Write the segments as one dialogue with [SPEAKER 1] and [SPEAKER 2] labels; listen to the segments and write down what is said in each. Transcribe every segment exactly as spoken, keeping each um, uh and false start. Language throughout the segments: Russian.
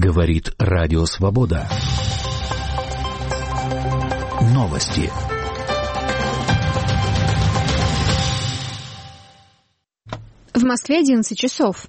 [SPEAKER 1] Говорит Радио Свобода. Новости.
[SPEAKER 2] В Москве одиннадцать часов.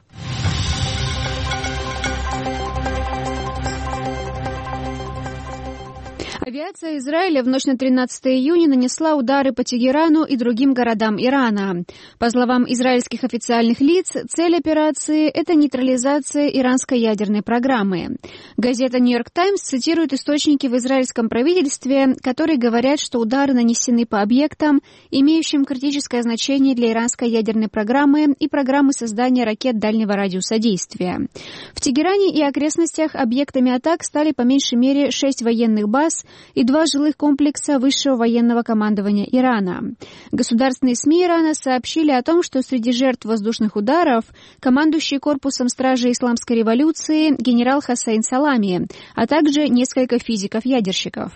[SPEAKER 2] Авиация Израиля в ночь на тринадцатое июня нанесла удары по Тегерану и другим городам Ирана. По словам израильских официальных лиц, цель операции – это нейтрализация иранской ядерной программы. Газета «Нью-Йорк Таймс» цитирует источники в израильском правительстве, которые говорят, что удары нанесены по объектам, имеющим критическое значение для иранской ядерной программы и программы создания ракет дальнего радиуса действия. В Тегеране и окрестностях объектами атак стали по меньшей мере шесть военных баз и два жилых комплекса высшего военного командования Ирана. Государственные СМИ Ирана сообщили о том, что среди жертв воздушных ударов командующий корпусом стражи исламской революции генерал Хасейн Салами, а также несколько физиков-ядерщиков.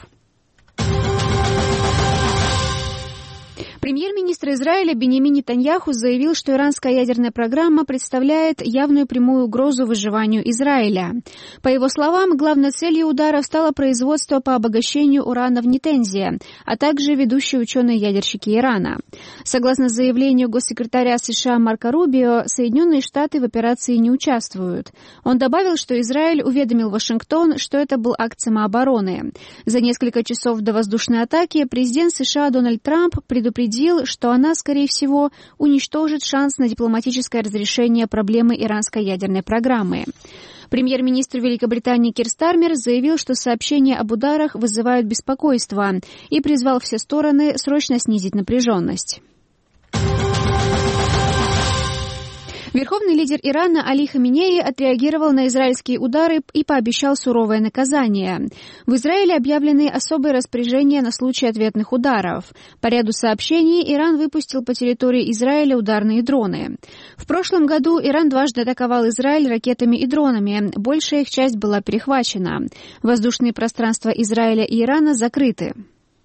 [SPEAKER 2] Премьер-министр Израиля Биньямин Нетаньяху заявил, что иранская ядерная программа представляет явную прямую угрозу выживанию Израиля. По его словам, главной целью ударов стало производство по обогащению урана в Нетензе, а также ведущие ученые-ядерщики Ирана. Согласно заявлению госсекретаря США Марко Рубио, Соединенные Штаты в операции не участвуют. Он добавил, что Израиль уведомил Вашингтон, что это был акт самообороны. За несколько часов до воздушной атаки президент США Дональд Трамп предупредил, что она, скорее всего, уничтожит шанс на дипломатическое разрешение проблемы иранской ядерной программы. Премьер-министр Великобритании Кир Стармер заявил, что сообщения об ударах вызывают беспокойство и призвал все стороны срочно снизить напряженность. Верховный лидер Ирана Али Хаминеи отреагировал на израильские удары и пообещал суровое наказание. В Израиле объявлены особые распоряжения на случай ответных ударов. По ряду сообщений Иран выпустил по территории Израиля ударные дроны. В прошлом году Иран дважды атаковал Израиль ракетами и дронами. Большая их часть была перехвачена. Воздушные пространства Израиля и Ирана закрыты.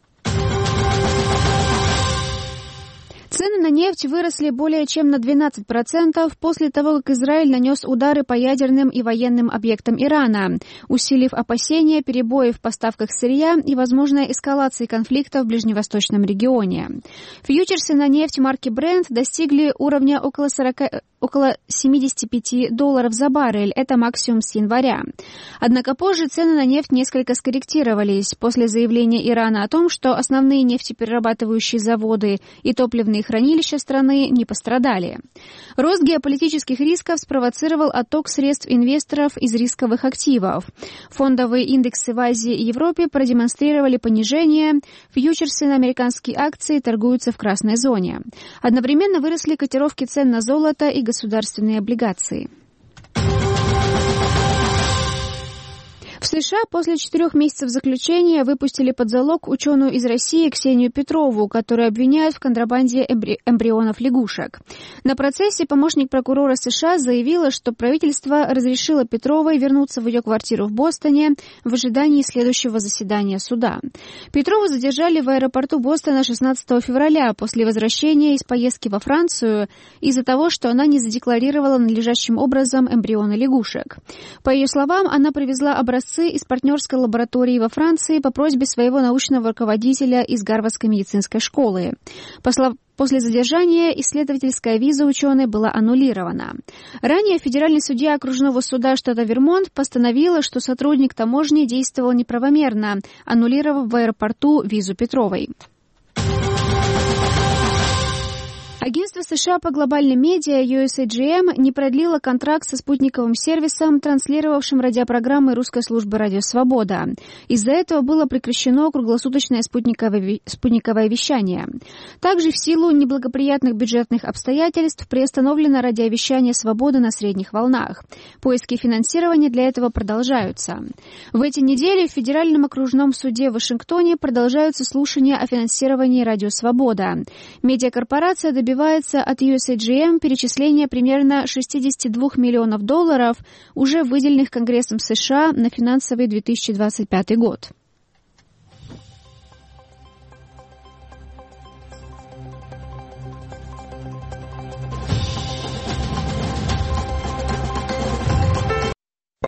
[SPEAKER 2] Цены на нефть выросли более чем на двенадцать процентов после того, как Израиль нанес удары по ядерным и военным объектам Ирана, усилив опасения перебоев в поставках сырья и возможной эскалации конфликта в ближневосточном регионе. Фьючерсы на нефть марки Brent достигли уровня около, сорока, около семьдесят пять долларов за баррель, это максимум с января. Однако позже цены на нефть несколько скорректировались после заявления Ирана о том, что основные нефтеперерабатывающие заводы и топливные хранилища страны не пострадали. Рост геополитических рисков спровоцировал отток средств инвесторов из рисковых активов. Фондовые индексы в Азии и Европе продемонстрировали понижение, фьючерсы на американские акции торгуются в красной зоне. Одновременно выросли котировки цен на золото и государственные облигации. В США после четырех месяцев заключения выпустили под залог ученую из России Ксению Петрову, которую обвиняют в контрабанде эмбри... эмбрионов лягушек. На процессе помощник прокурора США заявила, что правительство разрешило Петровой вернуться в ее квартиру в Бостоне в ожидании следующего заседания суда. Петрову задержали в аэропорту Бостона шестнадцатого февраля после возвращения из поездки во Францию из-за того, что она не задекларировала надлежащим образом эмбрионы лягушек. По ее словам, она привезла образцы из партнерской лаборатории во Франции по просьбе своего научного руководителя из Гарвардской медицинской школы. После задержания исследовательская виза ученой была аннулирована. Ранее федеральный судья окружного суда штата Вермонт постановила, что сотрудник таможни действовал неправомерно, аннулировав в аэропорту визу Петровой. Агентство США по глобальным медиа ю эс эй джи эм не продлило контракт со спутниковым сервисом, транслировавшим радиопрограммы русской службы «Радио Свобода». Из-за этого было прекращено круглосуточное спутниковое, спутниковое вещание. Также в силу неблагоприятных бюджетных обстоятельств приостановлено радиовещание «Свобода» на средних волнах. Поиски финансирования для этого продолжаются. В эти недели в Федеральном окружном суде в Вашингтоне продолжаются слушания о финансировании «Радио Свобода». Медиакорпорация добивается от ю эс эй джи эм перечисления примерно шестьдесят два миллионов долларов, уже выделенных Конгрессом США на финансовый две тысячи двадцать пятый год.